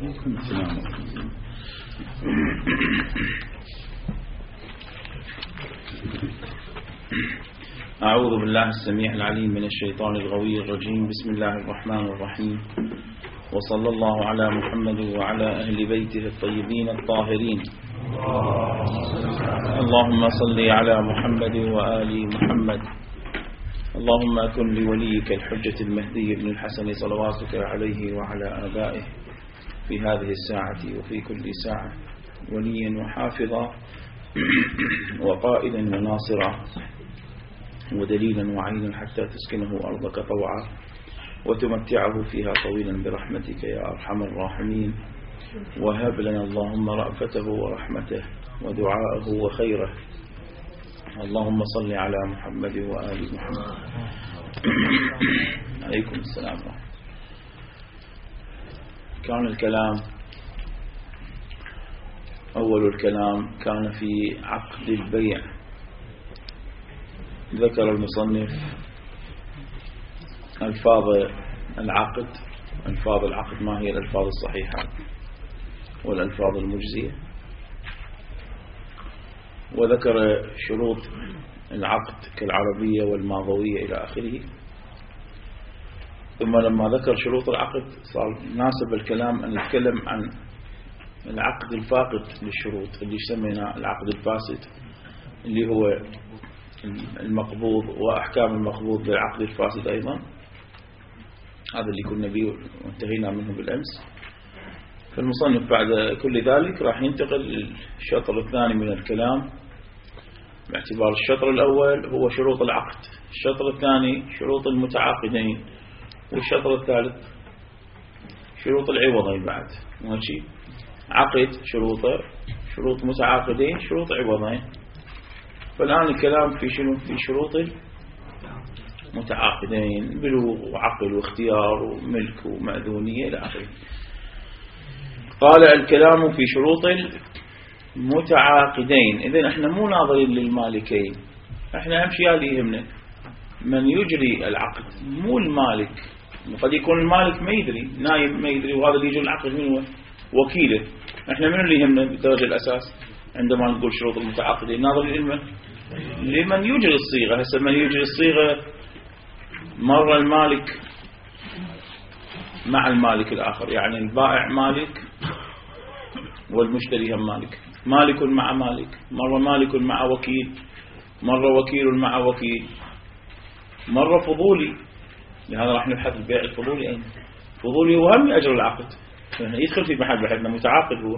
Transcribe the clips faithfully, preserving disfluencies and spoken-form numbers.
أعوذ بالله السميع العليم من الشيطان الغوي الرجيم. بسم الله الرحمن الرحيم، وصلى الله على محمد وعلى أهل بيته الطيبين الطاهرين. اللهم صل على محمد وآل محمد. اللهم كن لوليك الحجة المهدي بن الحسن صلواتك عليه وعلى آبائه في هذه الساعة وفي كل ساعة وليا وحافظا وقائدا وناصرا ودليلا وعينا حتى تسكنه أرضك طوعا وتمتعه فيها طويلا برحمتك يا أرحم الراحمين. وهب لنا اللهم رأفته ورحمته ودعاءه وخيره. اللهم صل على محمد وآل محمد. عليكم السلام ورحمة. كان الكلام أول الكلام كان في عقد البيع. ذكر المصنف ألفاظ العقد، ألفاظ العقد ما هي الألفاظ الصحيحة والألفاظ المجزية، وذكر شروط العقد كالعربية والماضوية إلى آخره. ثم لما ذكر شروط العقد صار ناسب الكلام أن نتكلم عن العقد الفاقد للشروط اللي سمينا العقد الفاسد، اللي هو المقبوض وأحكام المقبوض للعقد الفاسد أيضا. هذا اللي كنا به وانتهينا منه بالأمس. فالمصنف بعد كل ذلك راح ينتقل للشطر الثاني من الكلام، باعتبار الشطر الأول هو شروط العقد، الشطر الثاني شروط المتعاقدين، والشطر الثالث شروط العوضين. بعد ماشي، عقد شروطه، شروط متعاقدين، شروط عوضين. فالآن الكلام في شنو؟ في شروط المتعاقدين، بلوغ وعقل واختيار وملك ومأذونية إلى آخره. قال الكلام في شروط المتعاقدين. إذن احنا مو ناظرين للمالكين، احنا أمشي اللي يهمنا من يجري العقد، مو المالك. قد يكون المالك ما يدري، نايم ما يدري، وهذا اللي يجري العقد من هو؟ وكيله. احنا من اللي يهمنا بالدرجة الأساس عندما نقول شروط المتعاقدين؟ ناظرين لمن؟ لمن يجري الصيغة. هسه من يجري الصيغة مرة المالك مع المالك الآخر، يعني البائع مالك والمشتري هم مالك، مالك مع مالك، مرة مالك مع وكيل، مرة وكيل مع وكيل، مرة فضولي. لهذا راح نبحث البيع الفضولي. أين فضولي؟ هو هم أجر العقد، يدخل في محل بحثنا متعاقد هو.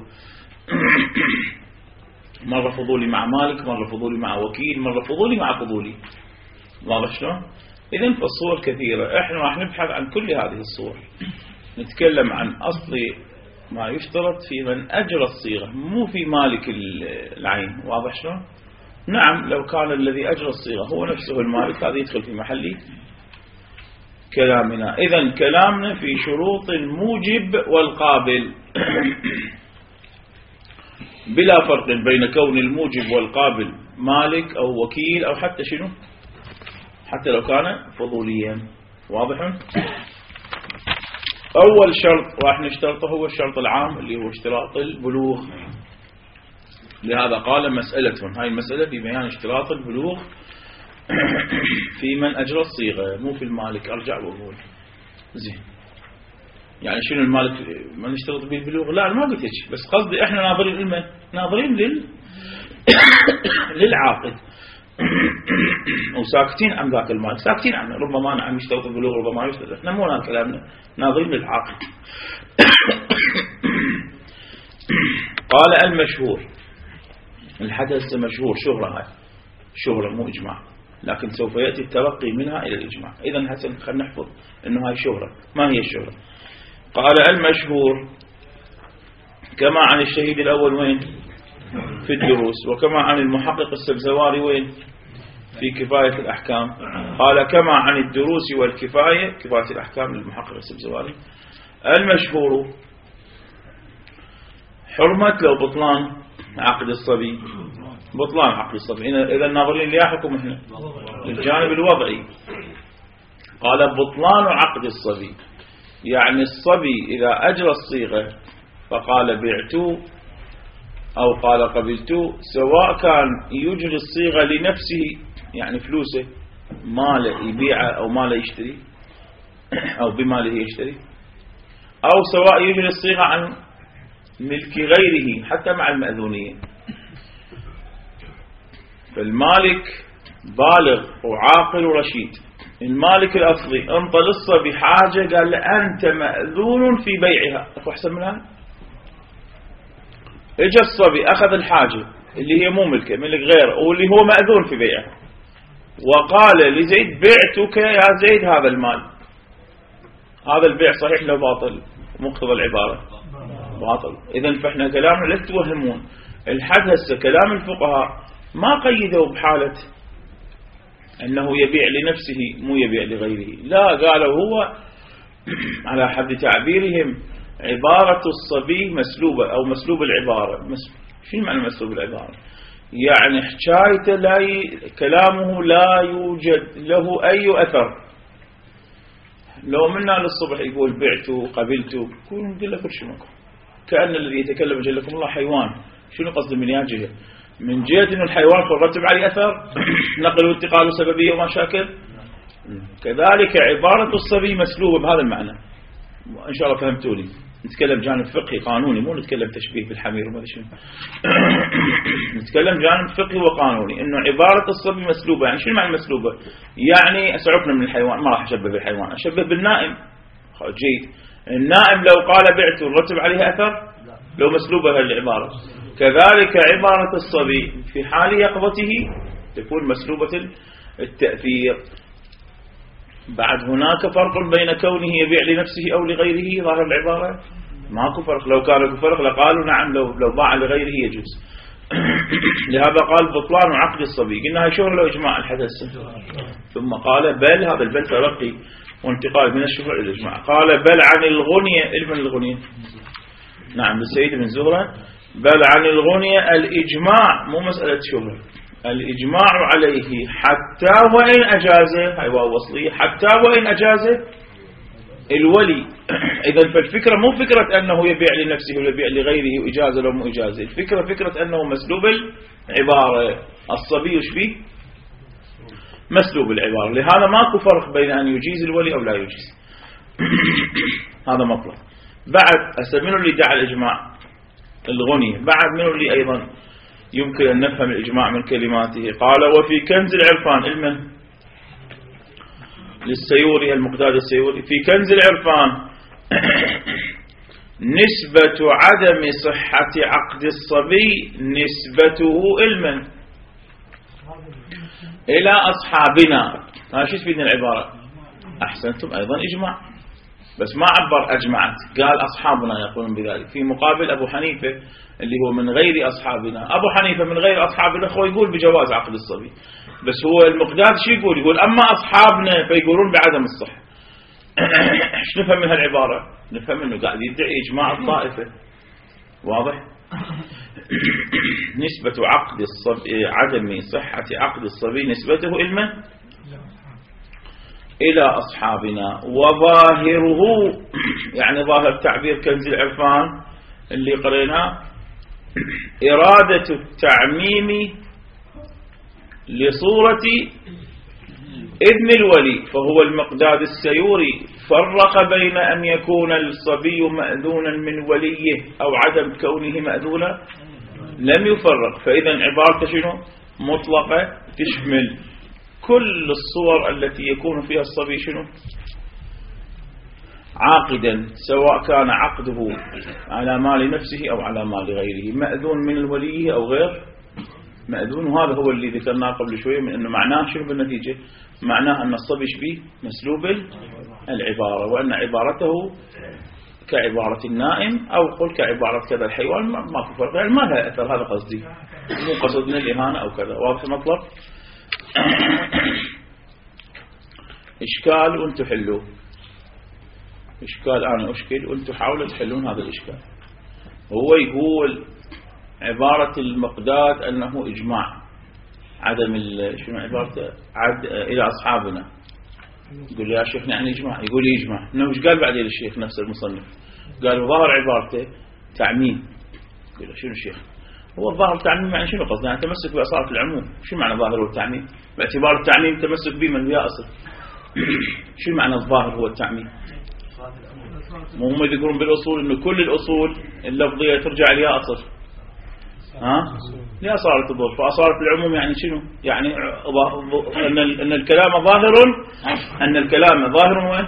مرة فضولي مع مالك، مرة فضولي مع وكيل، مرة فضولي مع فضولي. واضح شلون؟ إذن فالصور كثيرة، احنا راح نبحث عن كل هذه الصور، نتكلم عن أصل ما يشترط في من أجرى الصيغة، مو في مالك العين. واضح شلون؟ نعم، لو كان الذي أجرى الصيغة هو نفسه المالك هذا يدخل في محل كلامنا. إذن كلامنا في شروط الموجب والقابل بلا فرق بين كون الموجب والقابل مالك أو وكيل أو حتى شنو، حتى لو كان فضوليا. واضح؟ أول شرط راح نشترطه هو الشرط العام اللي هو اشتراط البلوغ. لهذا قال مسألة، هاي المسألة في بيان اشتراط البلوغ في من أجرى الصيغة، مو في المالك. أرجع وأقول زين، يعني شنو المالك ما نشترط به البلوغ؟ لا ما قلت هيك، بس قصدي احنا ناظرين لمن؟ ناظرين لل للعاقد وساكتين عن ذاك المالك، ساكتين عنه. ربما أنا عم يشترط البلوغ، ربما يشترط. احنا مو هذا كلامنا، ناظرين للعاقد. قال المشهور، الحدث مشهور، شهرة، هاي شهرة مو إجماع، لكن سوف يأتي الترقي منها إلى الإجماع. إذن حسن خلينا نحفظ إنه هاي شهرة. ما هي الشهرة؟ قال المشهور كما عن الشهيد الأول وين؟ في الدروس. وكما عن المحقق السبزواري وين؟ في كفاية الأحكام. قال كما عن الدروس والكفاية، كفاية الأحكام للمحقق السبزواري. المشهور حرمة لو بطلان عقد الصبي، بطلان عقد الصبي. إذا ناظرين ليه حكم احنا؟ الجانب الوضعي. قال بطلان عقد الصبي، يعني الصبي إذا أجرى الصيغة فقال بعت أو قال قبلت، سواء كان يجري الصيغة لنفسه يعني فلوسه ماله يبيعه أو ماله يشتري أو بماله يشتري، أو سواء يجري الصيغة عن ملك غيره حتى مع المأذونية. فالمالك بالغ وعاقل ورشيد، المالك الأصلي انطى للصبي بحاجة قال له أنت مأذون في بيعها، أكو أحسن منها؟ اجى الصبي أخذ الحاجة اللي هي مو ملكه ملك غيره واللي هو مأذون في بيعها، وقال لزيد بعتك يا زيد هذا المال. هذا البيع صحيح لو باطل؟ مقتضى العبارة باطل. إذن فإحنا كلامنا لا تتوهمون الحد هسه كلام الفقهاء ما قيدوا بحالة أنه يبيع لنفسه مو يبيع لغيره، لا، قالوا هو على حد تعبيرهم عبارة الصبي مسلوبة أو مسلوب العبارة. شو معنى مسلوب العبارة؟ يعني حكايته لا ي... كلامه لا يوجد له أي أثر. لو منا للصبح يقول بعت وقبلت نقول له كل شيء ماكو، كأن الذي يتكلم جل لكم الله حيوان. شنو قصد من ياجه؟ من جهة إنه الحيوان ترتب عليه أثر نقل وانتقال وسببية ومشاكل. كذلك عبارة الصبي مسلوبة بهذا المعنى. إن شاء الله فهمتوني. نتكلم جانب فقهي قانوني، مو نتكلم تشبيه بالحمير وما شنو. نتكلم جانب فقهي وقانوني إنه عبارة الصبي مسلوبة. يعني شنو معنى مسلوبة؟ يعني أسعفنا من الحيوان، ما راح أشبه بالحيوان، أشبه بالنائم. جيد، النائم لو قال بعت ورتب عليه أثر لو مسلوبة هالعبارة. كذلك عبارة الصبي في حال يقظته تكون مسلوبة التأثير. بعد هناك فرق بين كونه يبيع لنفسه أو لغيره. ظاهر العبارة ماكو فرق. لو كان فرق لقالوا نعم لو لو باع لغيره يجوز. لهذا قال بطلان عقد الصبي. قلنا هاي شهرة لو إجماع الحدث. ثم قال بل، هذا البل ترقي وانتقال من الشهرة إلى الإجماع. قال بل عن الغنية. من الغنية؟ نعم للسيد بن زهرة. بل عن الغنية الإجماع، مو مسألة شهرة، الإجماع عليه حتى وإن أجازه. هاي واو وصلية. حتى وإن أجازه الولي. إذا فالفكرة مو فكرة أنه يبيع لنفسه ولا يبيع لغيره وإجازة لو مو إجازة. الفكرة فكرة أنه مسلوب العبارة. الصبي وش فيه؟ مسلوب العبارة. لهذا ماكو فرق بين أن يجيز الولي أو لا يجيز. هذا مطلب. بعد أسمينه اللي دعا الإجماع الغنية. بعد منه اللي أيضا يمكن أن نفهم الإجماع من كلماته. قال وفي كنز العرفان علمه للسيوري المقداد السيوري. في كنز العرفان نسبة عدم صحة عقد الصبي نسبته علما إلى أصحابنا. هذا شو تفيدنا العبارة؟ أحسنتم، أيضا إجماع، بس ما عبر أجمعت، قال أصحابنا يقولون بذلك. في مقابل أبو حنيفة اللي هو من غير أصحابنا. أبو حنيفة من غير أصحابنا هو يقول بجواز عقد الصبي، بس هو المقداد شو يقول؟ يقول أما أصحابنا فيقولون بعدم الصحة. ايش نفهم من هالعبارة؟ نفهم أنه قاعد يدعي إجماع الطائفة. واضح؟ نسبة عقد الصبي، عدم صحة عقد الصبي نسبته علما إلى أصحابنا. وظاهره يعني ظاهر تعبير كنز العرفان اللي قريناه إرادة التعميم لصورة ابن الولي. فهو المقداد السيوري فرق بين أن يكون الصبي مأذونا من وليه أو عدم كونه مأذونا، لم يفرق. فإذا عبارته شنو؟ مطلقة تشمل كل الصور التي يكون فيها الصبي شنو؟ عاقدا، سواء كان عقده على مال نفسه أو على مال غيره، مأذون من الولي أو غير مأذون. وهذا هو اللي ذكرناه قبل شوية من أنه معناه شنو بالنتيجة؟ معناه أن الصبي شبيه مسلوب العبارة، وأن عبارته كعبارة النائم أو قل كعبارة كذا الحيوان ما في فرق، يعني ما لها أثر. هذا قصدي، مو قصدنا الإهانة أو كذا. واضح المطلب؟ إشكال وانتم حلوه، إشكال أنا أشكل وانتم حاولوا تحلون هذا الإشكال. هو يقول عبارة المقداد أنه إجماع عدم شنو عبارته عد إلى أصحابنا. يقول يا شيخ يعني إجماع، يقول إجماع. إنه مش قال بعدين الشيخ نفس المصنف؟ قال ظاهر عبارته تعميم. يقول شنو الشيخ؟ هو الظاهر التعميم يعني شنو قصدنا؟ يعني تمسك بأصالة العموم. شو معنى ظاهر التعميم؟ باعتبار التعميم تمسك به من يا أصل. شو معنى الظاهر هو التعميم؟ مو هم يذكرون بالأصول إنه كل الأصول اللفظية ترجع ليا أصل. ها؟ ليا صارت الظهر، فأصالة العموم يعني شنو؟ يعني أن أن الكلام ظاهر، أن الكلام ظاهر وين؟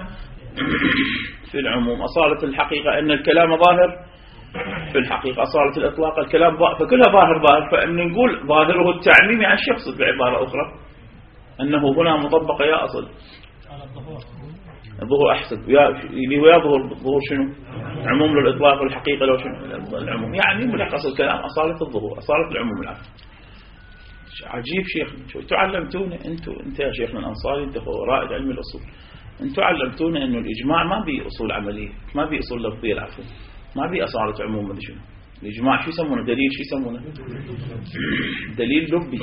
في العموم. أصالة الحقيقة أن الكلام ظاهر في الحقيقة. أصالة الإطلاق الكلام ظاهر، فكلها ظاهر ظاهر. فإن نقول ظاهره التعميم يعني شو يقصد بعبارة أخرى؟ أنه هنا مطبق يا أصل الظهور أحسن اللي هو يظهر ظهور شنو؟ عموم للإطلاق والحقيقة لو شنو؟ العموم يعني ملخص الكلام أصالة الظهور، أصالة العموم. الآن عجيب شيخ، شو تعلمتونا أنتوا؟ أنت يا شيخنا الأنصاري، أنت رائد علم الأصول، أنتوا علمتونا إنه الإجماع ما بي أصول عملية، ما بي أصول لفظية العفو، ما بي أصالة عموم. ما شنو الإجماع؟ شو يسمونه؟ دليل. شو يسمونه؟ دليل لبي.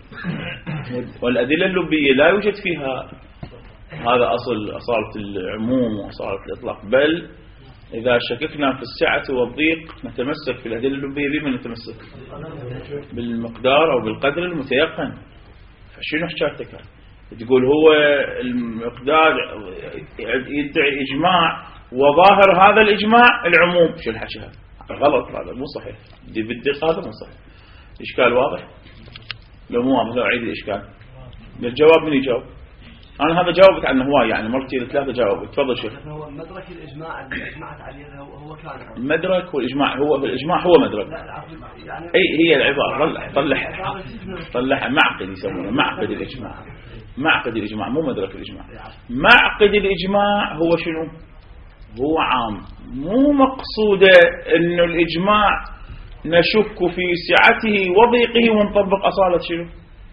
والأدلة اللبية لا يوجد فيها هذا أصل أصالة العموم وأصالة الإطلاق، بل إذا شككنا في السعة والضيق نتمسك في الأدلة اللبية. بما نتمسك بالمقدار أو بالقدر المتيقن. فشنو حكايتك؟ تقول هو المقدار يدعي إجماع وظاهر هذا الإجماع العموم. شو الحكي هذا؟ غلط، هذا مو صحيح. دي بالدقة هذا مو صحيح. إشكال واضح؟ لو مو واضح أعيد الإشكال. الجواب من يجاوب؟ أنا هذا جاوبت عنه هواي، يعني مرتين ثلاثة جاوبت. تفضل شيخ. هو مدرك الإجماع اللي أجمعت عليه هو كان المدرك والإجماع. هو في الإجماع هو مدرك. يعني أي هي العبارة. طلع طلعها طلعها معقد يسمونه، معقد الإجماع. معقد الإجماع مو مدرك الإجماع. معقد الإجماع هو شنو؟ هو عام، مو مقصودة إنه الإجماع نشك في سعته وضيقه ونطبق أصالة شنو؟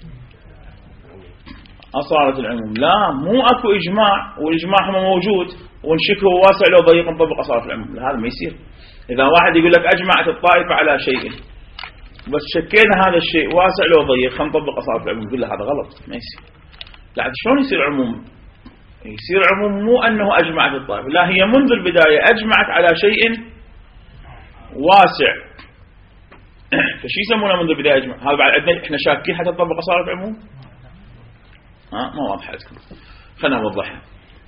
أصالة العموم. لا، مو أكو إجماع والإجماع هو موجود ونشكه واسع لو ضيق نطبق أصالة العموم. هذا ما يصير. إذا واحد يقول لك أجمعت الطائفة على شيء بس شكينا هذا الشيء واسع لو ضيق خلينا نطبق أصالة العموم، يقول له هذا غلط، ما يصير. لا، شلون يصير عموم؟ يصير عموم مو أنه أجمعت الطائفة، لا، هي منذ البداية أجمعت على شيء واسع. فشي يسمونه منذ البداية أجمع؟ هذا بعد عندنا إحنا شاكين حتى نطبق أصالة العموم؟ ها، ما واضح عندكم. خلنا نوضحها.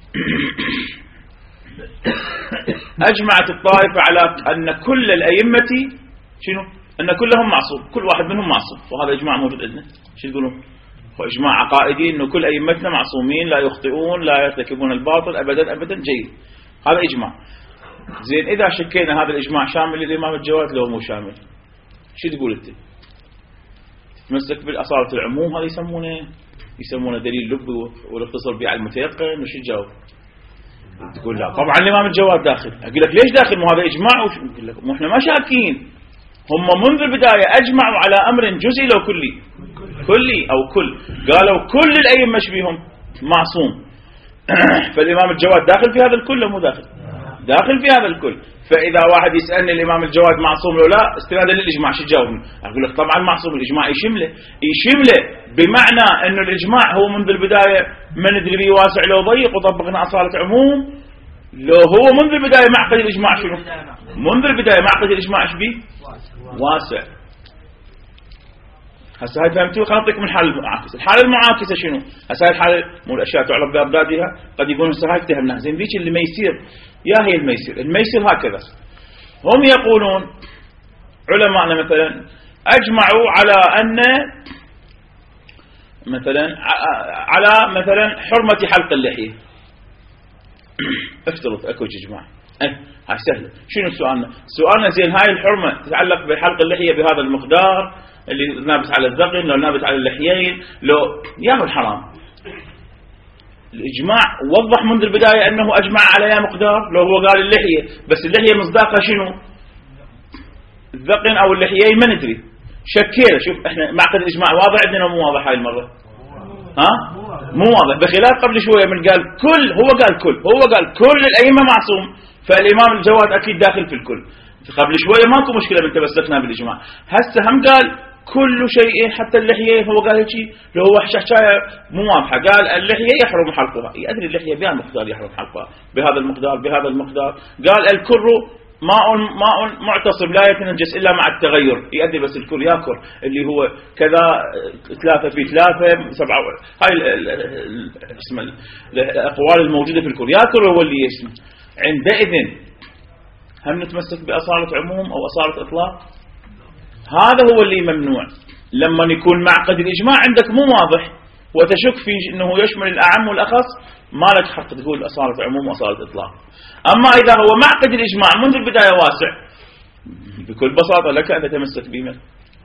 أجمعت الطائفة على أن كل الأئمة شنو؟ أن كلهم معصوم، كل واحد منهم معصوم، وهذا إجماع موجود عندنا. شو تقولون؟ هو إجماع عقائدي إنه كل أئمتنا معصومين، لا يخطئون، لا يرتكبون الباطل أبدا أبدا. جيد، هذا إجماع. زين، إذا شكينا هذا الإجماع شامل للإمام الجواد لو مو شامل، شو تقول أنت؟ تمسك بالأصالة العموم، هذا يسمونه يسمونه دليل لبي والاختصار به على المتيقن. وش تجاوب؟ تقول لا طبعا الإمام الجواد داخل. أقول لك ليش داخل؟ مو هذا إجماع. وش أقول لك؟ مو إحنا ما شاكين، هم منذ البداية أجمعوا على أمر جزئي لو كلي، كلي أو كل، قالوا كل الأئمة بهم معصوم. فالإمام الجواد داخل في هذا الكل مو داخل؟ داخل في هذا الكل. فإذا واحد يسألني الإمام الجواد معصوم لو لا استنادا للإجماع، شو تجاوبني؟ أقول لك طبعا معصوم. الإجماع يشمله يشمله بمعنى أنه الإجماع هو منذ البداية ما ندري به واسع لو ضيق وطبقنا أصالة عموم. لو هو منذ البداية معقد الإجماع شنو؟ منذ البداية معقد الإجماع ايش بيه؟ واسع. هسه هاي فهمتوا؟ خلينا نعطيكم الحالة المعاكسة. الحالة المعاكسة شنو؟ هسه هاي الحالة مو الأشياء تعرف بأبدادها، قد يقولون هسه هاي اتهمناها. زين، ذيك اللي ما يصير يا هي الميسر. الميسر هكذا، هم يقولون علماءنا مثلا أجمعوا على أن مثلا على مثلا حرمة حلق اللحية. افترض اكو اجماع، هاي سهله. شنو سؤالنا؟ سؤالنا زين هاي الحرمه تتعلق بحلق اللحيه بهذا المقدار اللي نابت على الذقن، لو نابت على اللحيين، لو ياهو الحرام. الاجماع وضح منذ البدايه انه اجمع على يا مقدار. لو هو قال اللحيه بس اللحيه مصداقها شنو؟ الذقن او اللحيين ما ندري، شكينا. شوف احنا معقد الاجماع واضح عندنا مو واضح هاي المره؟ ها مو واضح، بخلاف قبل شويه من قال كل، هو قال كل، هو قال كل الائمه معصوم، فالامام الجواد اكيد داخل في الكل. قبل شويه ماكو مشكله من تمسكنا بالاجماع. هسه هم قال كل شيء حتى اللحيه، هو قال هيك. لو هو حكايه مو واضحه، قال اللحيه يحرم حلقها. ادري اللحيه بها مقدار يحرم حلقها، بهذا المقدار بهذا المقدار. قال الكر ماء ماء معتصم لا يتنجس إلا مع التغير، يؤدي بس الكل ياكل اللي هو كذا ثلاثة في ثلاثة سبعة، هاي اسم الأقوال الموجودة في الكل ياكل هو اللي يسمى. عندئذ هم نتمسك بأصالة عموم أو أصالة إطلاق؟ هذا هو اللي ممنوع. لما يكون معقد الإجماع عندك مو واضح وتشك في أنه يشمل الأعم والأخص، ما لك حق تقول أصالة عموم وأصالة إطلاق. أما إذا هو معقد الإجماع منذ البداية واسع، بكل بساطة لك أن تتمسك بما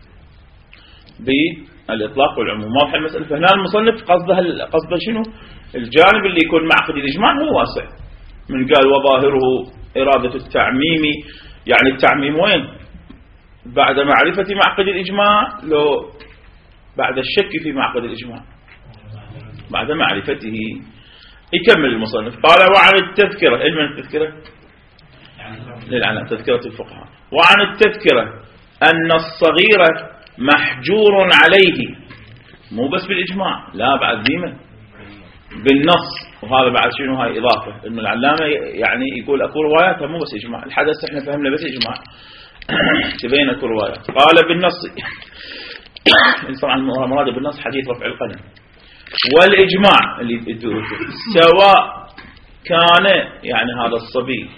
بالإطلاق والعموم. واضح المسألة؟ فهنا المصنف قصده قصده شنو؟ الجانب اللي يكون معقد الإجماع هو واسع. من قال وظاهره إرادة التعميم، يعني التعميم وين؟ بعد معرفة معقد الإجماع لو بعد الشك في معقد الإجماع؟ بعد معرفته. يكمل المصنف قال وعن التذكرة، علم التذكرة للعناء تذكرة الفقهاء، وعن التذكرة أن الصغير محجور عليه، مو بس بالإجماع، لا بعد ذيمة بالنص. وهذا بعد شنو؟ هاي إضافة إنه العلامة يعني يقول أكو روايات مو بس إجماع، الحدث إحنا فهمنا بس إجماع تبين أكو روايات. قال بالنص طبعا المراد بالنص حديث رفع القلم والإجماع اللي يدور سواء كان يعني هذا الصبي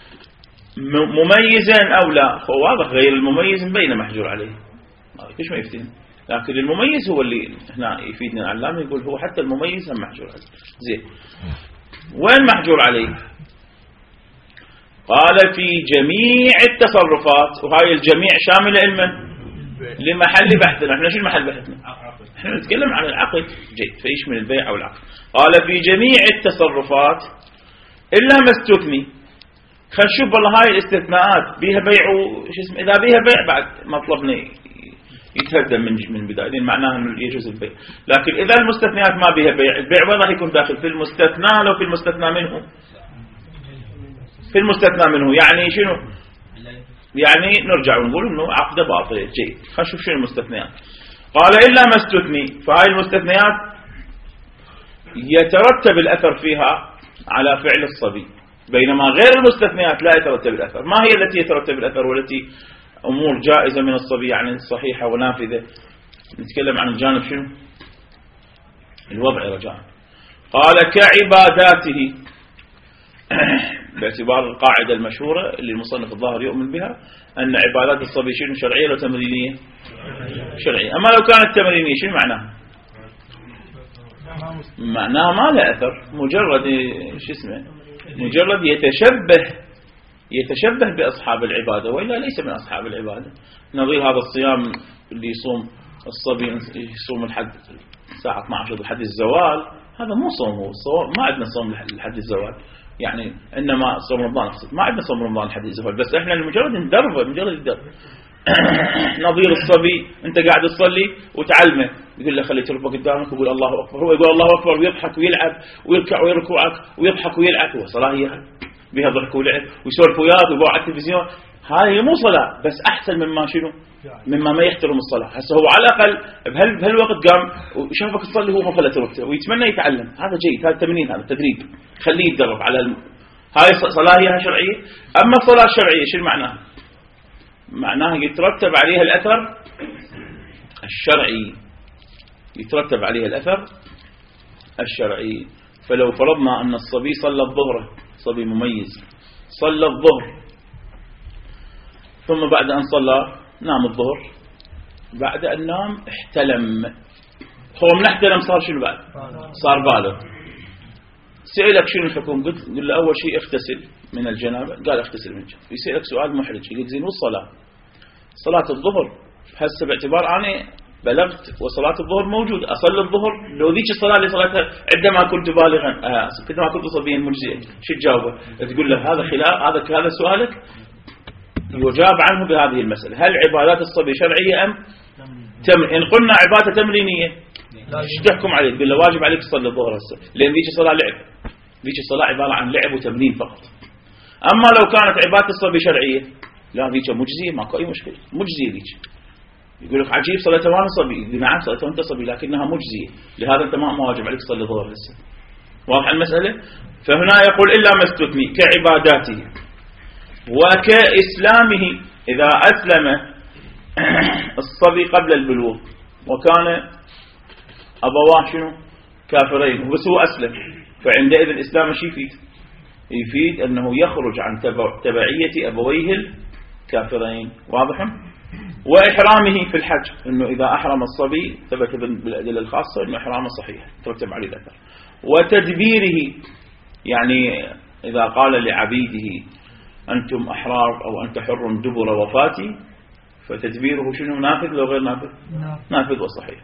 مميزا أو لا. هو واضح غير المميز بين محجور عليه، ايش ما يفتين، لكن المميز هو اللي هنا يفيدنا العلامة، يقول هو حتى المميز هم محجور عليه. زين، وين محجور عليه؟ قال في جميع التصرفات، وهاي الجميع شاملة لمن؟ لمحل بحثنا. احنا شو المحل بحثنا؟ احنا نتكلم عن العقد. جيد، فيشمل البيع او العقد. قال في جميع التصرفات الا ما استثني. خلينا نشوف والله هاي الاستثناءات بيها بيع وش اسمه، اذا بيها بيع بعد مطلبنا يتهدم من من بداية، معناها انه يجوز البيع. لكن اذا المستثنيات ما بيها بيع، البيع وين راح يكون داخل؟ في المستثنى لو في المستثنى منه؟ في المستثنى منه. يعني شنو؟ يعني نرجع ونقول انه عقد باطل. جيد، خلينا نشوف شنو المستثنيات. قال الا ما استثني، فهاي المستثنيات يترتب الاثر فيها على فعل الصبي، بينما غير المستثنيات لا يترتب الاثر. ما هي التي يترتب الاثر والتي امور جائزه من الصبي يعني صحيحه ونافذه؟ نتكلم عن الجانب شنو؟ الوضع رجاء. قال كعباداته، باعتبار القاعدة المشهورة اللي المصنف الظاهر يؤمن بها أن عبادات الصبي شنو؟ شرعية ولا تمرينية؟ شرعية. أما لو كانت تمرينية شنو معناها؟ معناها ما له أثر، مجرد شو اسمه، مجرد يتشبه يتشبه بأصحاب العبادة، وإلا ليس من أصحاب العبادة. نظير هذا الصيام اللي يصوم الصبي، يصوم لحد الساعة اثنعش لحد الزوال، هذا مو صوم. هو الصوم ما عندنا صوم لحد الزوال، يعني إنما صوم رمضان أقصد، ما عندنا صوم رمضان لحد الزوال، بس إحنا مجرد ندربه، مجرد الدرب. نظير الصبي أنت قاعد تصلي وتعلمه، يقول له خلي تربه قدامك ويقول الله أكبر، هو يقول الله أكبر ويضحك ويلعب ويركع ويركعك ويضحك ويلعب. هو صلاة هي بها ضحك ولعب ويسولف وياك ويبغى على التلفزيون، هذه مو صلاة، بس أحسن مما شنو؟ مما ما يحترم الصلاة. هسه هو على الأقل بهال بهالوقت قام وشافك تصلي هو فلا تركته ويتمنى يتعلم، هذا جيد، هذا تمرين، هذا تدريب، خليه يتدرب على الم... هاي صلاة هي شرعية. أما الصلاة الشرعية شو معناها؟ معناها يترتب عليها الأثر الشرعي، يترتب عليها الأثر الشرعي. فلو فرضنا أن الصبي صلى الظهر، صبي مميز صلى الظهر، ثم بعد أن صلى نام الظهر، بعد أن نام احتلم، هو من احتلم صار شنو بعد؟ صار بالغ. سألك شنو الحكم؟ قلت قل له أول شيء اغتسل من الجنابة، قال اغتسل من الجنابة. يسألك سؤال محرج، قلت زين والصلاة؟ صلاة الظهر هسه باعتبار أنا بلغت وصلاة الظهر موجود، أصلي الظهر لو ذيك الصلاة اللي صلاتها عندما كنت بالغا، آه عندما كنت صبيا مجزئا، شو تجاوبه؟ تقول له هذا خلاف، هذا هذا سؤالك يجاب عنه بهذه المسألة. هل عبادات الصبي شرعية أم تم؟ إن قلنا عبادة تمرينية ايش تحكم عليه؟ تقول له واجب عليك تصلي الظهر هسه، لأن ذيك الصلاة لعب، ذيك الصلاة عبارة عن لعب وتمرين فقط. أما لو كانت عبادة الصبي شرعية، لا ذيك مجزية، ماكو أي مشكلة، مجزية ذيك. يقول لك عجيب صلاة وانا صبي، يقول نعم صلاة وانت صبي لكنها مجزية، لهذا انت ما واجب عليك تصلي الظهر هسه. واضح المسألة؟ فهنا يقول إلا ما استثني كعباداته. وكإسلامه إذا أسلم الصبي قبل البلوغ وكان أبواه شنو كافرين بس هو أسلم، فعندئذ الإسلام شي يفيد؟ يفيد أنه يخرج عن تبعية أبويه الكافرين. واضح؟ وإحرامه في الحج، أنه إذا أحرم الصبي ثبت بالأدلة الخاصة أنه إحرامه صحيح ترتب عليه الأثر. وتدبيره، يعني إذا قال لعبيده أنتم أحرار أو أنت حر دبر وفاتي، فتدبيره شنو؟ نافذ لو غير نافذ؟ نافذ وصحيح.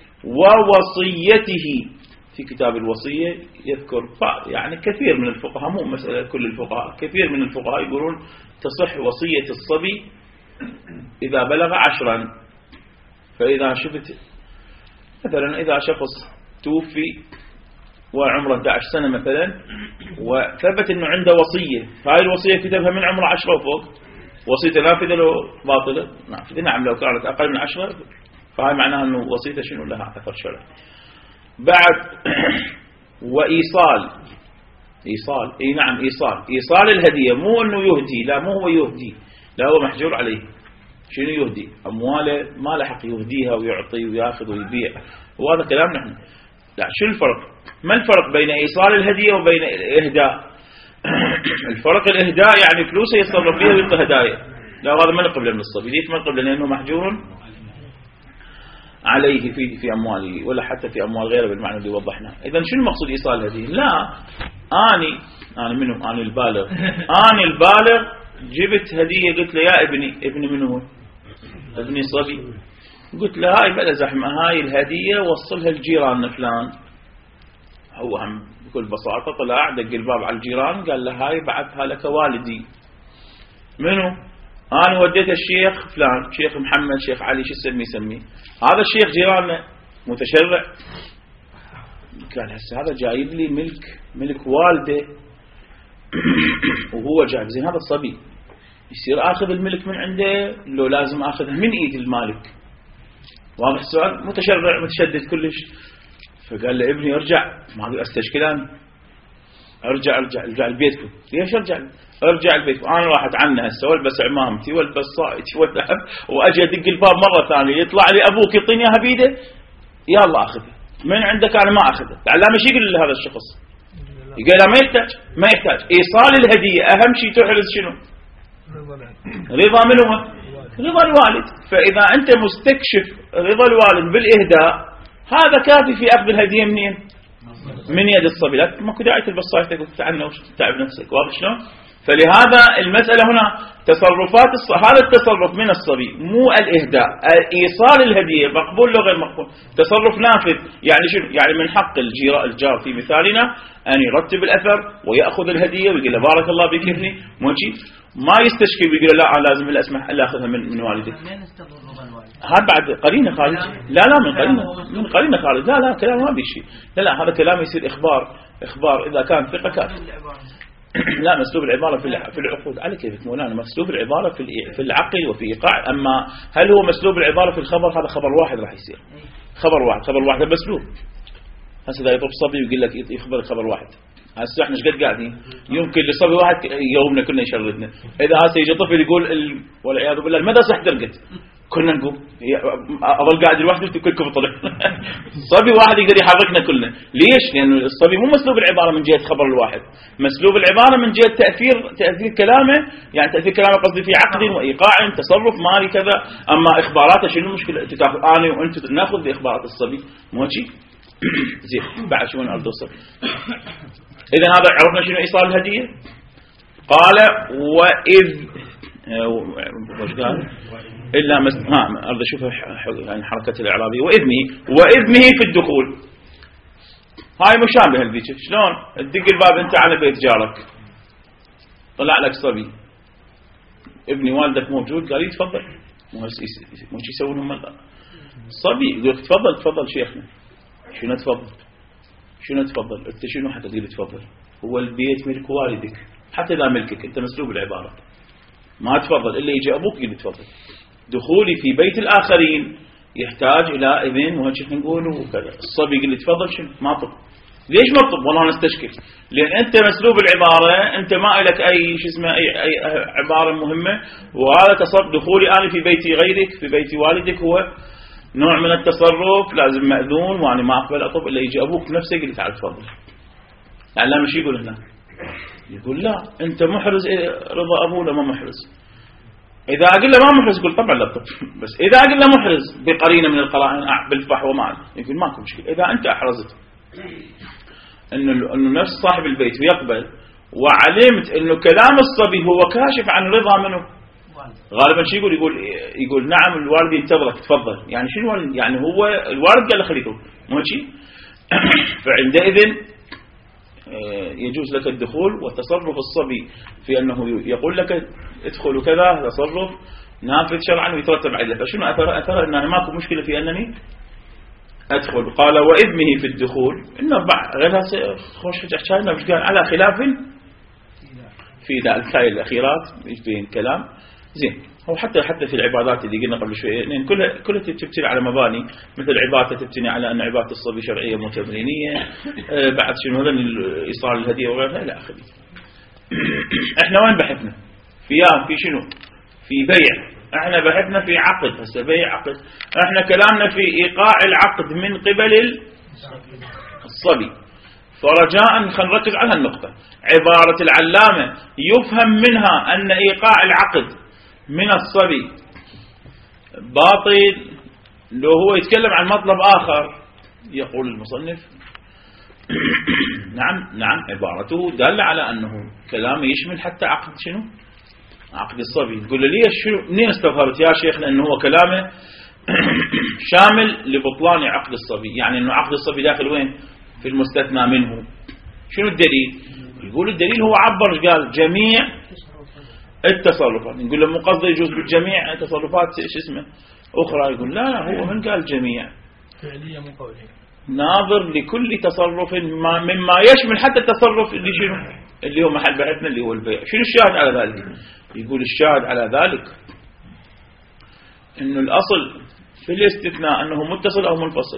ووصيته، في كتاب الوصية يذكر يعني كثير من الفقهاء، مو مسألة كل الفقهاء، كثير من الفقهاء يقولون تصح وصية الصبي إذا بلغ عشرا. فإذا شفت مثلا إذا شخص توفي وعمره أحد عشر سنة مثلا وثبت أنه عنده وصية، هاي الوصية كتبها من عمره عشرة وفوق، وصيته نافذة لو باطلة؟ نافذة. نعم لو كانت أقل من عشرة فهاي معناها أنه وصيته شنو لها أثر شرعي. بعد وإيصال، إيصال إي نعم إيصال إيصال الهدية، مو أنه يهدي، لا مو هو يهدي، لا هو محجور عليه. شنو يهدي؟ أمواله ما لحق يهديها ويعطي وياخذ ويبيع، وهذا كلام نحن. لا، شو الفرق؟ ما الفرق بين إيصال الهدية وبين الإهداء؟ الفرق الإهداء يعني فلوسه يتصرف فيها ويعطي هدايا، لا هذا ما نقبله من الصبي. ليش ما نقبله؟ لأنه محجور عليه في في أمواله، ولا حتى في أموال غيره بالمعنى اللي وضحناه. إذا شنو المقصود إيصال الهدية؟ لا أني أنا منهم أنا البالغ أنا البالغ جبت هدية قلت له يا ابني، ابني من هو؟ ابني صبي، قلت له هاي بلا زحمة، هاي الهدية وصلها لجيراننا فلان. هو هم بكل بساطة طلع دق الباب على الجيران قال له هاي بعثها لك والدي. منو؟ أنا وديت الشيخ فلان، شيخ محمد، شيخ علي، شو سمي سمي. هذا الشيخ جيراننا متشرع، قال هسه هذا جايب لي ملك ملك والده وهو جايب، زين هذا الصبي يصير آخذ الملك من عنده لو لازم آخذها من إيد المالك؟ واضح السؤال؟ متشرع متشدد كلش. فقال له ابني ارجع، ما أقدر أستشكل أنا، ارجع ارجع ارجع لبيتكم. ليش ارجع؟ ارجع لبيتكم، انا راحت عنها هسه والبس عمامتي والبس صايتي والذهب واجي ادق الباب مره ثانيه يطلع لي ابوك يعطيني اياها بيده، يلا اخذها من عندك انا ما اخذها. العلامه شو يقول لهذا الشخص؟ يقول له ما يحتاج ما يحتاج ايصال الهديه، اهم شيء تحرز شنو؟ رضا من هو؟ رضا الوالد. فاذا انت مستكشف رضا الوالد بالاهداء هذا كافي في اخذ الهديه منين؟ من يد الصبي. لا ماكو داعي تلبس صايتك وتتعنى وتتعب نفسك. واضح شلون؟ فلهذا المسألة هنا تصرفات الص... هذا التصرف من الصبي مو الإهداء. إيصال الهدية مقبول لو غير مقبول، تصرف نافذ. يعني شنو؟ يعني من حق الجير الجار في مثالنا أن يرتب الأثر ويأخذ الهدية ويقول له بارك الله بك ابني، مو شيء ما يستشكي ويقول له لا أنا لازم الأسمح ألا أخذها من من والدك. هذا بعد قرينة خارج. لا لا من قرينة من قرينة خارج. لا لا كلام ما بي شيء. لا لا هذا كلام يصير إخبار إخبار إذا كان ثقة كافي. لا مسلوب العبارة في في العقود على كيفك مولانا، مسلوب العبارة في في العقل وفي إيقاع. أما هل هو مسلوب العبارة في الخبر؟ هذا خبر واحد راح يصير، خبر واحد خبر واحد مسلوب. هسه إذا يطلب صبي ويقول لك يخبر خبر واحد، هسه احنا ايش قد قاعدين؟ يمكن لصبي واحد يومنا كلنا يشردنا. إذا هسه يجي طفل يقول ال... والعياذ بالله المدرسة احترقت، كلنا نقوم أظل قاعد لوحدي كلكم طلع. صبي واحد يقدر يحركنا كلنا. ليش؟ لأنه الصبي مو مسلوب العبارة من جهة خبر الواحد، مسلوب العبارة من جهة تأثير تأثير كلامه. يعني تأثير كلامه قصدي في عقد وإيقاع تصرف مالي كذا. أما إخباراته شنو المشكلة؟ أنا وأنت نأخذ بإخبارات الصبي مو شيء. زين بعد شو نرد الصبي. إذا هذا عرفنا شنو إيصال الهدية. قال وإذ وش قال؟ إلا مس... ها أريد أشوف يعني حركة الإعرابية. وإذنه وإذنه في الدخول، هاي مشابهة الذيك. شلون تدق الباب أنت على بيت جارك، طلع لك صبي، ابني والدك موجود، قال يتفضل. مو شو يسوون هم الصبي يقول تفضل تفضل شيخنا. شنو تفضل؟ شنو تفضل؟ أنت شنو حتى تقول تفضل؟ هو البيت ملك والدك، حتى إذا ملكك أنت مسلوب العبارة ما تفضل إلا يجي أبوك يقول تفضل. دخولي في بيت الآخرين يحتاج إلى إذن وهالشيء نقوله وكذا. الصبي يقول لي تفضل شنو؟ ما طب ليش مطلوب؟ والله نستشكل، لأن أنت مسلوب العبارة أنت ما لك أي شو اسمه أي, أي عبارة مهمة، وهذا تصرف دخولي أنا في بيت غيرك في بيت والدك هو نوع من التصرف لازم مأذون، وأنا ما أقبل أطب إلا يجي أبوك نفسه يقول لي تعال تفضل. العلامة شو يقول هنا؟ يقول لا أنت محرز رضا أبوه لما محرز. إذا أقول له ما محرز يقول طبعا لا طب، بس إذا أقول له محرز بقرينة من القرائن بالفحوى ما يقول ماكو مشكلة. إذا أنت أحرزت إنه إنه نفس صاحب البيت ويقبل، وعلمت إنه كلام الصبي هو كاشف عن رضا منه، غالبا شو يقول؟ يقول يقول نعم الوالد ينتظرك تفضل. يعني شنو الوالد؟ يعني هو الوالد قال له خليه يدخل مو شيء. فعندئذ يجوز لك الدخول، وتصرف الصبي في أنه يقول لك ادخل وكذا تصرف نافذ شرعا ويترتب عليه. فشنو أثر؟ أثر أن أنا ماكو مشكلة في أنني أدخل. قال وإذنه في الدخول إنه غير خوش حكينا مش قال على خلاف في ذلك هاي الأخيرات بين كلام زين. هو حتى حتى في العبادات اللي قلنا قبل شوية يعني كلها كلها تبتني على مباني، مثل عبادة تبتني على أن عبادة الصبي شرعية مو تمرينية، آه بعد شنو هذا إيصال الهدية وغيرها إلى آخره. إحنا وين بحثنا؟ في في شنو؟ في بيع. إحنا بحثنا في عقد، هسه بيع عقد. إحنا كلامنا في إيقاع العقد من قبل الصبي. فرجاء خلينا نركز على النقطة. عبارة العلامة يفهم منها أن إيقاع العقد من الصبي باطل لو هو يتكلم عن مطلب آخر. يقول المصنف نعم نعم عبارته دالة على أنه كلامه يشمل حتى عقد شنو؟ عقد الصبي. تقول له ليش شنو منين استظهرت يا شيخ؟ لأنه هو كلامه شامل لبطلان عقد الصبي، يعني أنه عقد الصبي داخل وين؟ في المستثنى منه. شنو الدليل؟ يقول الدليل هو عبر قال جميع التصرفات. نقول له مو قصده يجوز بالجميع تصرفات ايش اسمه اخرى، يقول لا هو من قال جميع فعليا مو قوليا، ناظر لكل تصرف مما يشمل حتى التصرف اللي شنو اللي هو محل بحثنا اللي هو البيع. شنو الشاهد على ذلك؟ يقول الشاهد على ذلك انه الاصل في الاستثناء انه متصل او منفصل.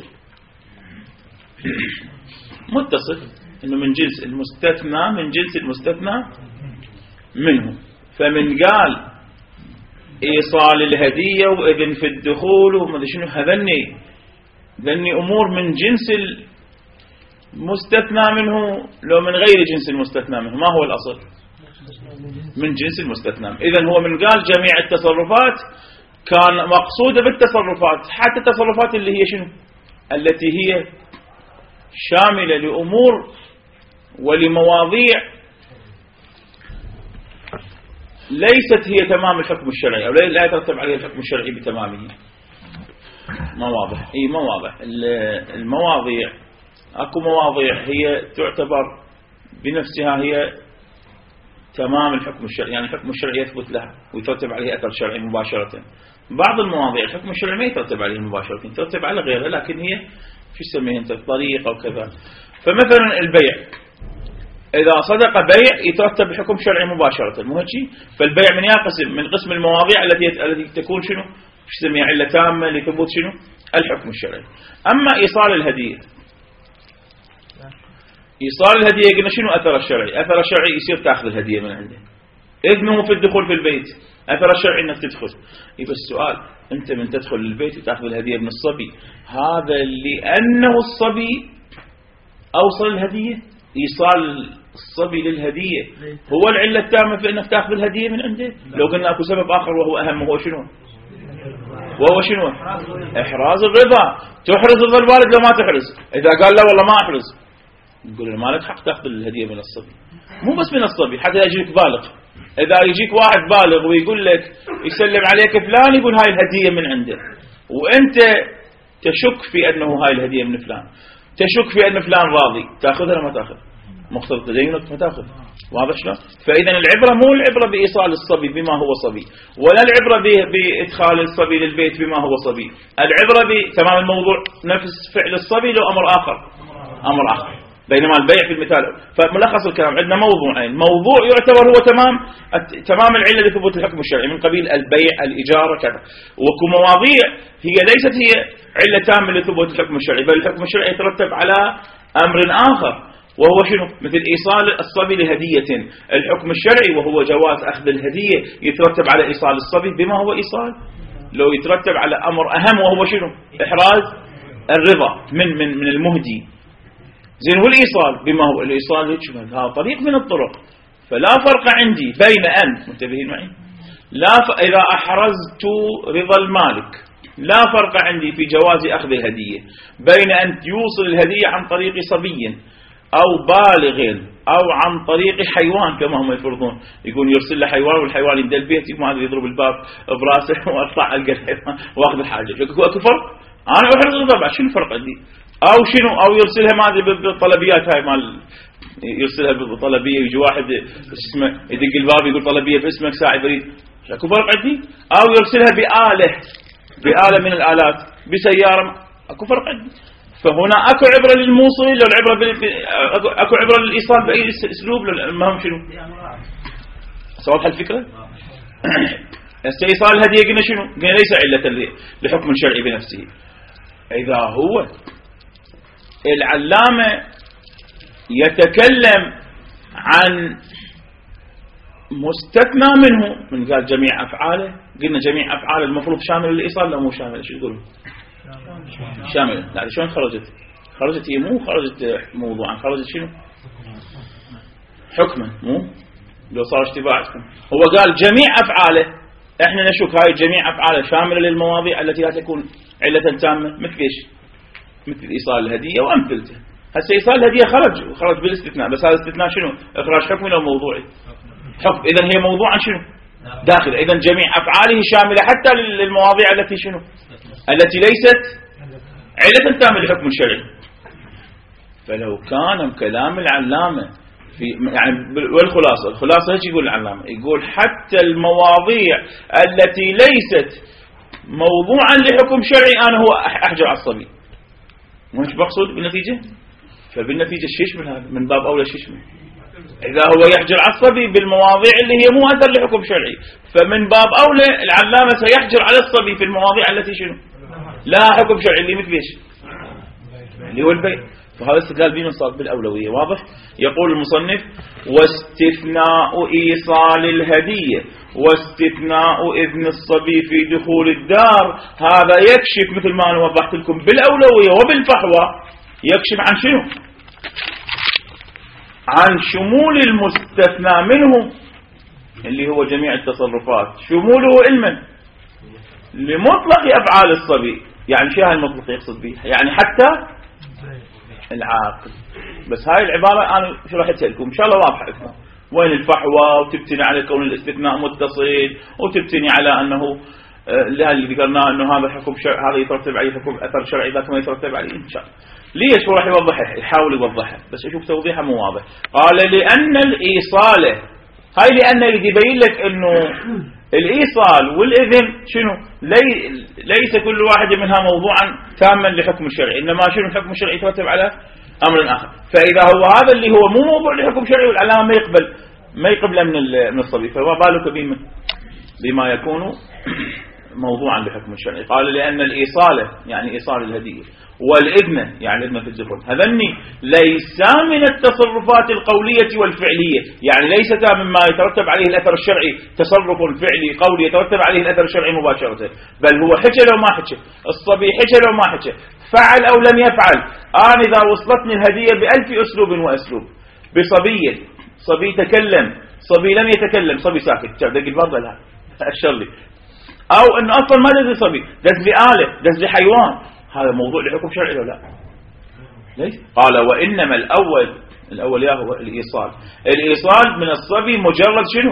متصل انه من جنس المستثنى من جنس المستثنى منه. فمن قال إيصال الهدية وإذن في الدخول وما أدري شنو هذني ذني أمور من جنس المستثنى منه لو من غير جنس المستثنى منه. ما هو الأصل؟ من جنس المستثنى. إذن هو من قال جميع التصرفات كان مقصودة بالتصرفات حتى التصرفات اللي هي شنو التي هي شاملة لأمور ولمواضيع ليست هي تمام الحكم الشرعي أو لا يترتب عليها الحكم الشرعي بتمامه. ما واضح؟ اي ما واضح. المواضيع اكو مواضيع هي تعتبر بنفسها هي تمام الحكم الشرعي، يعني الحكم الشرعي يثبت لها ويترتب عليه اثر شرعي مباشرة. بعض المواضيع الحكم الشرعي ما يترتب عليه مباشرة، يترتب على غيرها، لكن هي شو يسميها انت طريقة وكذا. فمثلا البيع إذا صدق بيع يترتب بحكم شرعي مباشرة، مو هيك؟ فالبيع من ينقسم من قسم المواضيع التي التي تكون شنو؟ شو يسميها علة تامة لثبوت شنو؟ الحكم الشرعي. أما إيصال الهدية، إيصال الهدية قلنا شنو أثر الشرعي؟ أثر الشرعي يصير تأخذ الهدية من عنده. إذنه في الدخول في البيت، أثر الشرعي أنك تدخل. يبقى السؤال أنت من تدخل للبيت وتأخذ الهدية من الصبي، هذا لأنه الصبي أوصل الهدية؟ إيصال الصبي للهدية هو العلة التامة في أنك تأخذ الهدية من عنده؟ لو قلنا أكو سبب آخر وهو أهم، وهو شنو؟ وهو شنو؟ إحراز الرضا. تحرز رضا الوالد لو ما تحرز. إذا قال لا والله ما أحرز، نقول له ما لك حق تأخذ الهدية من الصبي. مو بس من الصبي، حتى يجيك بالغ. إذا يجيك واحد بالغ ويقول لك يسلم عليك فلان، يقول هاي الهدية من عنده، وأنت تشك في أنه هاي الهدية من فلان، تشك في أن فلان راضي، تأخذها ولا ما تأخذ؟ مقتضى تدينك ما تأخذ. واضح شلون؟ فإذا العبرة مو العبرة بإيصال الصبي بما هو صبي، ولا العبرة بإدخال الصبي للبيت بما هو صبي. العبرة بتمام الموضوع نفس فعل الصبي لو أمر آخر أمر آخر. بينما البيع في المثال. فملخص الكلام عندنا موضوعين، موضوع يعتبر هو تمام تمام العلة لثبوت الحكم الشرعي من قبيل البيع الإجارة كذا، وكمواضيع هي ليست هي علة تامة لثبوت الحكم الشرعي، بل الحكم الشرعي يترتب على أمر آخر وهو شنو؟ مثل إيصال الصبي لهدية. الحكم الشرعي وهو جواز أخذ الهدية يترتب على إيصال الصبي بما هو إيصال. لو يترتب على أمر أهم وهو شنو؟ إحراز الرضا من من من المهدي. زين هو الإيصال بما هو الإيصال يشمل هذا طريق من الطرق. فلا فرق عندي بين أن منتبهين معي لا ف... إذا أحرزت رضا المالك لا فرق عندي في جواز أخذ الهدية بين أن يوصل الهدية عن طريق صبي أو بالغ أو عن طريق حيوان كما هم يفرضون، يكون يرسل له حيوان والحيوان يدل بيت ما ادري يضرب الباب براسه واطلع القى الحيوان واخذ الحاجه. اكو فرق؟ انا احرز الرضا شنو الفرق عندي؟ او شنو او يرسلها ما ادري بالطلبيات هاي مال يرسلها بالطلبيه يجي واحد اسمه يدق الباب يقول طلبيه باسمك ساعي بريد. اكو فرق عندي؟ او يرسلها بآلة بآلة من الآلات بسيارة. اكو فرق عندي. فهنا اكو عبره للموصل لو العبره بال... اكو اكو عبره للايصال باي اسلوب. المهم شنو؟ صوت الفكره؟ استئصال الهديه قلنا شنو؟ قلنا ليس عله لحكم شرعي بنفسه. اذا هو العلامه يتكلم عن مستثنى منه من قال جميع افعاله، قلنا جميع افعاله المفروض شامل للايصال لو مو شامل؟ شو تقولون؟ شامل. لا شلون خرجت؟ خرجت هي مو خرجت موضوعا، خرجت شنو؟ حكما. مو لو صار اشتباه عندكم هو قال جميع افعاله، احنا نشك هاي جميع افعاله شامله للمواضيع التي لا تكون عله تامه مثل ايش؟ مثل ايصال الهديه وامثلته. هسه ايصال الهديه خرج خرج بالاستثناء، بس هذا الاستثناء شنو؟ اخراج حكمي او موضوعي؟ حكم. اذا هي موضوعا شنو؟ داخل. اذا جميع افعاله شامله حتى للمواضيع التي شنو؟ التي ليست علة تامة لحكم الشرعي. فلو كان كلام العلامة في يعني والخلاصة الخلاصة ايش يقول العلامة؟ يقول حتى المواضيع التي ليست موضوعا لحكم شرعي انا هو احجر على الصبي. مش بقصد بالنتيجة؟ فبالنتيجة شو يشمل هذا؟ من باب اولى شو يشمل؟ اذا هو يحجر على الصبي بالمواضيع اللي هي مو اثر لحكم شرعي، فمن باب اولى العلامة سيحجر على الصبي في المواضيع التي شنو؟ لا حكم شرعي اللي مثل ايش؟ اللي هو البيع. فهذا استدلال به من صار بالاولويه. واضح؟ يقول المصنف واستثناء ايصال الهديه واستثناء اذن الصبي في دخول الدار هذا يكشف مثل ما انا وضحت لكم بالاولويه وبالفحوى يكشف عن شنو؟ عن شمول المستثنى منه اللي هو جميع التصرفات، شموله علما لمطلق افعال الصبي. يعني شو هاي المطلق يقصد به؟ يعني حتى العاقل. بس هاي العبارة أنا شرحتها لكم إن شاء الله واضحة لكم. وين الفحوى وتبتني على كون الاستثناء متصل وتبتني على أنه اللي ذكرناه أنه هذا حكم شرعي هذا يترتب عليه حكم أثر شرعي ذاك ما يترتب عليه إن شاء الله. ليش هو راح يوضحها؟ يحاول يوضحها بس أشوف توضيحها مو واضح. قال لأن الإيصال هاي لأن اللي يبين لك أنه الإيصال والإذن شنو لي ليس كل واحد منها موضوعا تاما لحكم الشرعي، إنما شنو الحكم الشرعي يترتب على أمر آخر. فإذا هو هذا اللي هو مو موضوع لحكم شرعي والعلامة ما يقبل ما يقبل من من الصبي، فما بالك بما بما يكون موضوعا لحكم الشرعي. قال لأن الإيصال يعني إيصال الهدية والإذن يعني الإذن في الدخول هذني ليس من التصرفات القولية والفعلية، يعني ليستا مما يترتب عليه الأثر الشرعي تصرف فعلي قولي يترتب عليه الأثر الشرعي مباشرة، بل هو حكى لو ما حكى، الصبي حكى لو ما حكى، فعل أو لم يفعل. آن إذا وصلتني الهدية بألف أسلوب وأسلوب بصبي صبي تكلم صبي لم يتكلم صبي ساكت دق الباب لا أشر لي، أو أنه أصلا ما دز صبي دز بآلة دز بحيوان، هذا موضوع لحكم شرعي ولا لا؟ ليش؟ قال وإنما الأول الأول يا هو الإيصال. الإيصال من الصبي مجرد شنو؟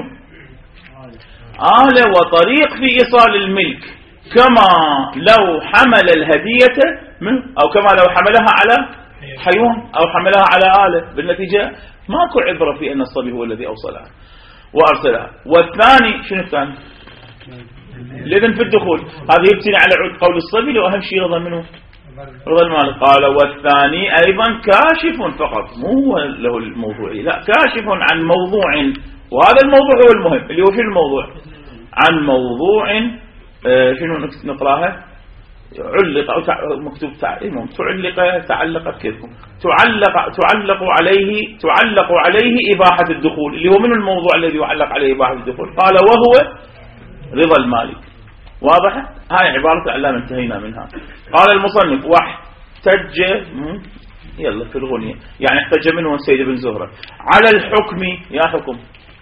آلة وطريق في إيصال الملك، كما لو حمل الهدية من أو كما لو حملها على حيوان أو حملها على آلة، بالنتيجة ماكو عبرة في أن الصبي هو الذي أوصلها وأرسلها. والثاني شنو الثاني؟ الإذن في الدخول هذا يبتني على عود قول الصبي لو أهم شيء رضا منه رضا المالك. قال والثاني أيضا كاشف فقط مو له الموضوعي، لا كاشف عن موضوع، وهذا الموضوع هو المهم اللي هو شنو الموضوع؟ عن موضوع آه شنو نقراها علق أو مكتوب تعلق تعلق تعلق كيفكم تعلق تعلق عليه تعلق عليه إباحة الدخول، اللي هو من الموضوع الذي يعلق عليه إباحة الدخول؟ قال وهو رضا المالك. واضح؟ هاي عبارة العلامة انتهينا منها. قال المصنف واحتج يلا في الغنية، يعني احتج منه السيد بن زهرة على الحكم، يا حكم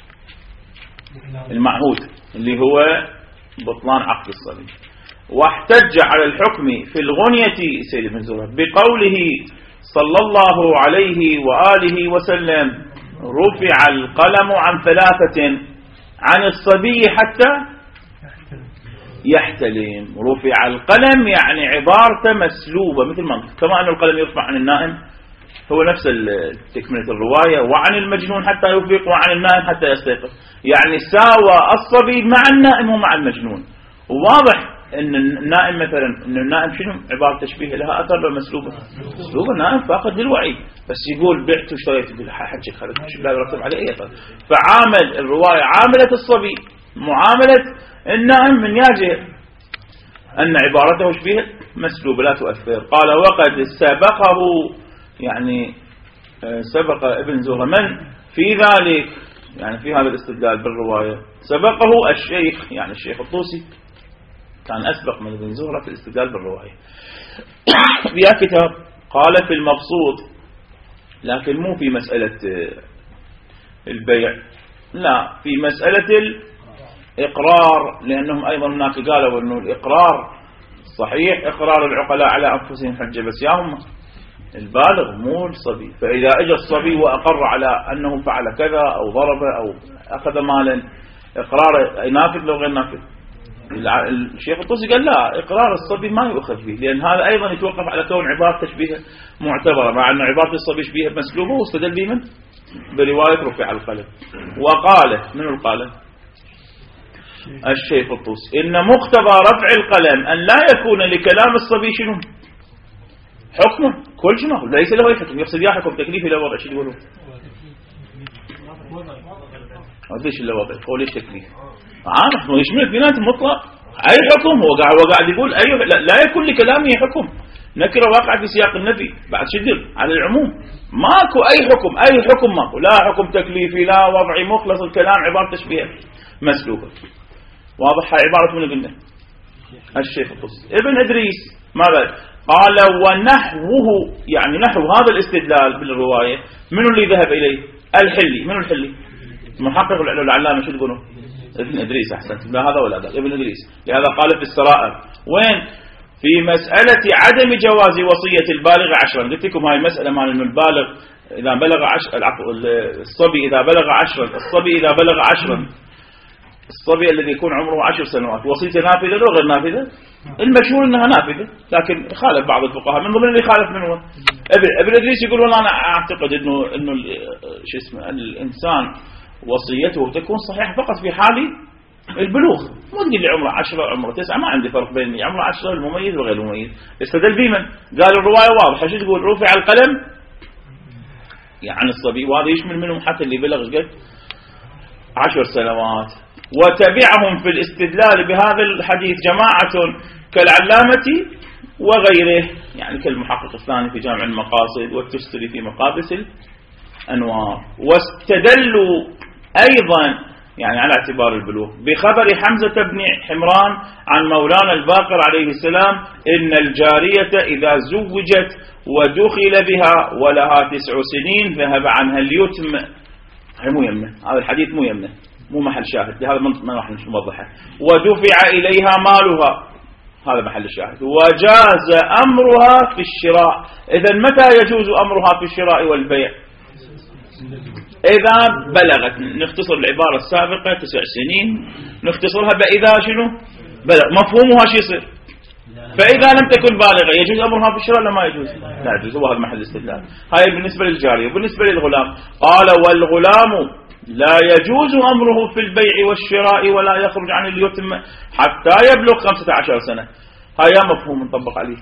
المعهود اللي هو بطلان عقد الصبي. واحتج على الحكم في الغنية سيد بن زهرة بقوله صلى الله عليه وآله وسلم رفع القلم عن ثلاثة عن الصبي حتى يحتلم. رفع القلم يعني عبارة مسلوبة مثل ما كما أن القلم يرفع عن النائم، هو نفس تكملة الرواية، وعن المجنون حتى يفيق وعن النائم حتى يستيقظ، يعني ساوى الصبي مع النائم ومع المجنون. وواضح ان النائم مثلا ان النائم شنو عبارة تشبيه لها اثر مسلوبة مسلوبة النائم فاقد للوعي، بس يقول بعت واشتريت يقول حجك خليك لا يرتب عليه اي اثر. فعامل الرواية عاملة الصبي معاملة النائم من ياجه ان عبارته شبيه مسلوبة لا تؤثر. قال وقد سبقه، يعني سبق ابن زهرة من في ذلك، يعني في هذا الاستدلال بالرواية سبقه الشيخ، يعني الشيخ الطوسي كان أسبق من ابن زهرة في الاستدلال بالرواية. بيا كتاب قال في المبسوط، لكن مو في مسألة البيع، لا في مسألة الإقرار، لأنهم أيضا هناك قالوا أنه الإقرار صحيح إقرار العقلاء على أنفسهم حجة، بس ياهم البالغ مو الصبي. فإذا اجى الصبي وأقر على أنه فعل كذا أو ضرب أو أخذ مالا، إقرار نافذ لو غير نافذ؟ الشيخ الطوسي قال لا، إقرار الصبي ما يؤخذ فيه، لأن هذا أيضا يتوقف على كون عبارة تشبيه معتبرة، مع أن عبارة الصبي شبيه مسلوبة، واستدل به من برواية رفع القلم. وقال من القلم الشيخ الطوسي إن مقتضى رفع القلم أن لا يكون لكلام الصبي شنو حكمه كل شنو ليس له أي حكم، يقصد يا حكم تكليفي لا وضع. شو يقولوا ليش لا وضع هو ليش تكليف عارف ما يشمل اثنينات مطلق أي حكم. هو قاعد هو قاعد يقول أي لا, لا يكون لكلامه حكم، نكرة واقع في سياق النفي بعد شدر على العموم، ماكو أي حكم أي حكم ماكو، لا حكم تكليفي لا وضعي مخلص، الكلام عبارة تشبيه مسلوبة. واضح عبارة من قلنا الشيخ الطوسي. ابن إدريس ماذا قال ونحوه، يعني نحو هذا الاستدلال بالرواية من اللي ذهب إليه؟ الحلي. من الحلي؟ محقق العلامة شو تقولون؟ ابن إدريس. أحسنت، لا هذا ولا هذا ابن إدريس. لهذا قال في السرائر وين في مسألة عدم جواز وصية البالغ عشرا. قلت لكم هاي مسألة مال انه البالغ إذا بلغ عشر، الصبي إذا بلغ عشرا، الصبي إذا بلغ عشرا، الصبي الذي يكون عمره عشر سنوات وصيته نافذة لو غير نافذة؟ المشهور انها نافذة، لكن خالف بعض الفقهاء، من ضمن اللي خالف من هو ابن إدريس يقول والله انا اعتقد انه انه شو اسمه الانسان وصيته تكون صحيحة فقط في حال البلوغ، مو تقول لي عمره عشرة عمره تسعة، ما عندي فرق بين عمره عشرة المميز وغير المميز. استدل بمن؟ قال الرواية واضحة، شو تقول؟ رفع القلم يعني الصبي، وهذا يشمل منهم حتى اللي بلغ قد عشر سنوات. وتبعهم في الاستدلال بهذا الحديث جماعة كالعلامة وغيره، يعني كالمحقق الثاني في جامع المقاصد والتستري في مقابس الأنوار. واستدلوا أيضا يعني على اعتبار البلوغ بخبر حمزة بن حمران عن مولانا الباقر عليه السلام إن الجارية إذا زوجت ودخل بها ولها تسع سنين ذهب عنها اليتم. مو يمه هذا الحديث، مو يمه، مو محل شاهد، لهذا ما راح نوضحه. ودفع إليها مالها، هذا محل الشاهد. وجاز أمرها في الشراء. إذا متى يجوز أمرها في الشراء والبيع؟ إذا بلغت. نختصر العبارة السابقة تسع سنين نختصرها بإذا شنو بلغ. مفهومها شو يصير؟ فإذا لم تكن بالغة يجوز أمرها في الشراء ولا ما يجوز؟ لا يجوز. هو هذا محل الاستدلال. هاي بالنسبة للجارية. وبالنسبة للغلام قال والغلام لا يجوز أمره في البيع والشراء ولا يخرج عن اليتم حتى يبلغ خمسة عشر سنة. هيا مفهوم نطبق عليه.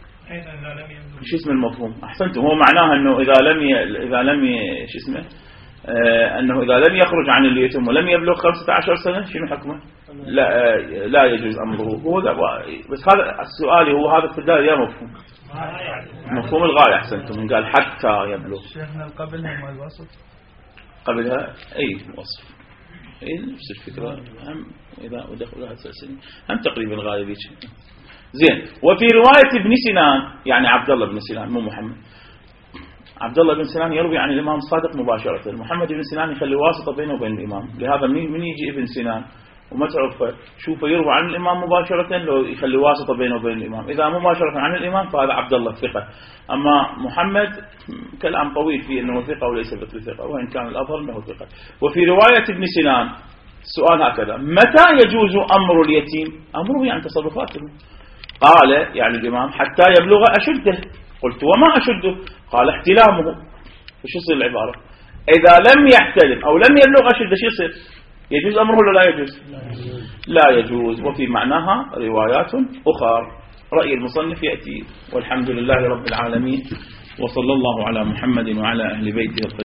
شو اسم المفهوم؟ أحسنتم. هو معناها أنه إذا لم ي... إذا لم ي... شو اسمه آه أنه إذا لم يخرج عن اليتم ولم يبلغ خمسة عشر سنة شنو حكمه؟ لا, آه لا يجوز أمره. هو بس هذا السؤال هو هذا في الدار يا مفهوم مفهوم الغاية أحسنتم من قال حتى يبلغ. شيخنا قبلها ما الوسط قبلها أي وصف أي نفس الفكرة هم إذا ودخلها سنين هم تقريبا غاية بيش. زين. وفي رواية ابن سنان يعني عبد الله بن سنان مو محمد، عبد الله بن سنان يروي عن الإمام الصادق مباشرة، محمد بن سنان يخلي واسطة بينه وبين الإمام. لهذا من يجي ابن سنان وما تعرف شوفه يروي عن الإمام مباشرة لو يخلي واسطة بينه وبين الإمام، إذا مباشرة عن الإمام فهذا عبد الله ثقة. أما محمد كلام طويل فيه أنه ثقة وليس بثقة، وإن كان الأظهر أنه ثقة. وفي رواية ابن سنان السؤال هكذا: متى يجوز أمر اليتيم؟ أمره يعني تصرفاته. قال يعني الإمام: حتى يبلغ أشده. قلت: وما أشده؟ قال: احتلامه. وش يصير العبارة؟ إذا لم يحتلم أو لم يبلغ أشده شو يصير؟ يجوز أمره ولا لا يجوز؟ لا يجوز. وفي معناها روايات أخرى. رأي المصنف يأتي. والحمد لله رب العالمين، وصلى الله على محمد وعلى أهل بيته.